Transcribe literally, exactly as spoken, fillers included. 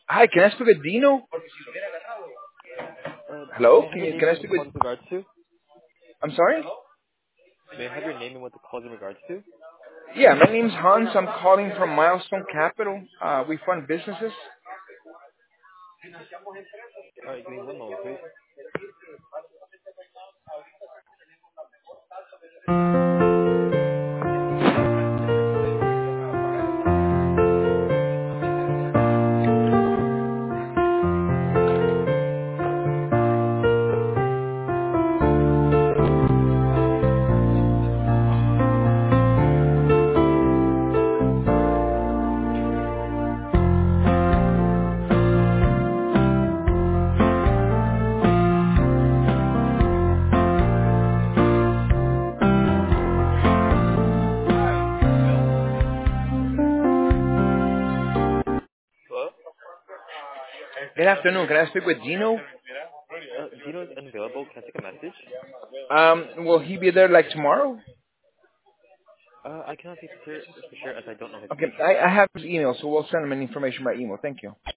Hi, can I speak with Dino? Uh, may Hello? I have Can your you, name can and I what the speak call with... is in regards to? I'm sorry? May I have your name and what the call is in regards to? Yeah, my name's Hans. I'm calling from Milestone Capital. Uh, we fund businesses. Alright, give me one moment, please. Hello? Good afternoon. Can I speak with Dino? Uh, Dino is unavailable. Can I take a message? Um, will he be there like tomorrow? Uh, I cannot say for sure, for sure as I don't know his Okay, schedule. I, I have his email, so we'll send him an information by email. Thank you.